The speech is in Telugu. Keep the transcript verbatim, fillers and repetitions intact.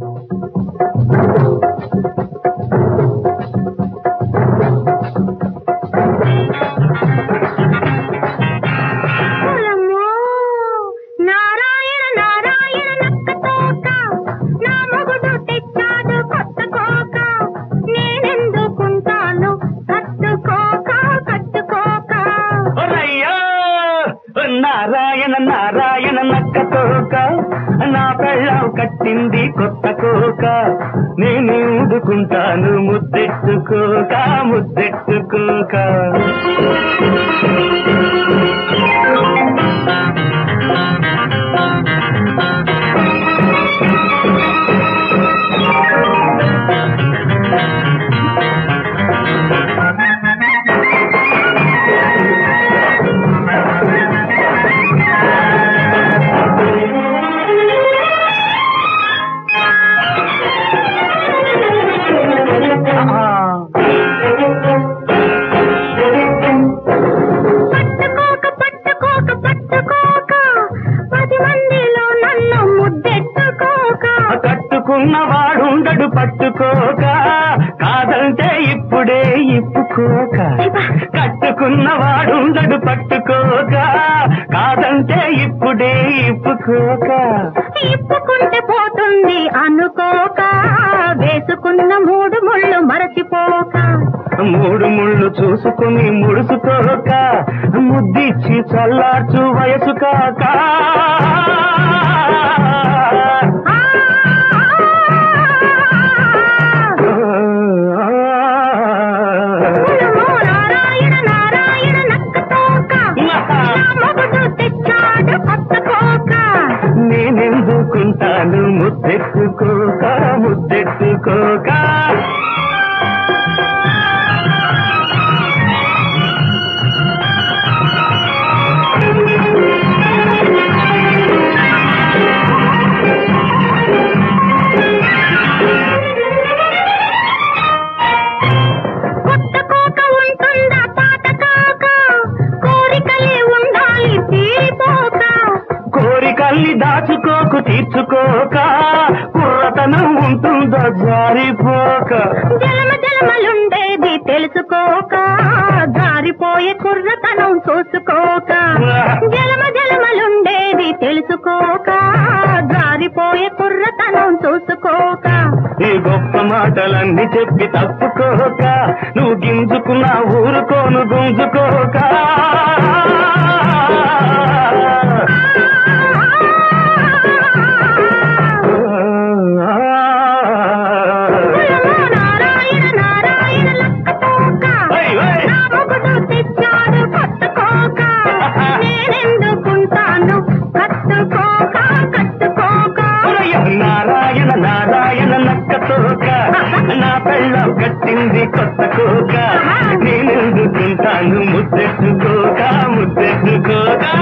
నారాయణ నారాయణ నక్క తోక నా పెళ్ళం కట్టింది కొత్త కోక నేను ఊదుకుంటాను ముద్దెట్టుకోక ముద్దెట్టుకోక కట్టుకున్నవాడుండడు పట్టుకోక కాదంటే ఇప్పుడే ఇప్పుకోక కట్టుకున్నవాడుండడు పట్టుకోక కాదంటే ఇప్పుడే ఇప్పుకోక ఇప్పుకుంటే పోతుంది అనుకోక వేసుకున్న మూడు ముళ్ళు మరచిపోక మూడు ముళ్ళు చూసుకుని ముడుసుకోక ముద్దిచ్చి చల్లార్చు వయసు కాక నేనెందుకుంటాను ముద్దెట్టుకోక ముద్దెట్టుకోక కొత్త కోక ఉంటుందా పాత కోక కోరికలే ఉండాలి తీరిపోక కోరికల్ని దాచుకోకు తీర్చుకోక కుర్రతనం ఉంటుందో జారిపోక జలమ జలమలుండేది తెలుసుకోక జారిపోయే కుర్రతనం చూసుకోక జలమ జలమలుండేది తెలుసుకోక జారిపోయే కుర్రతనం చూసుకోక ఈ గొప్ప మాటలన్నీ చెప్పి తప్పుకోక నువ్వు గింజుకున్నా ఊరుకోను గుంజుకోక నారాయణ నారాయణ లక్క తోక నా మొగుడు తెచ్చాడు కట్టుకోక నేనెందుకుంటాను కట్టుకోక కట్టుకోక నారాయణ నారాయణ నక్క తోక నా పెళ్ళం కట్టింది కొత్త కోక నేనెందుకుంటాను ముద్దెట్టుకోక ముద్దెట్టుకోక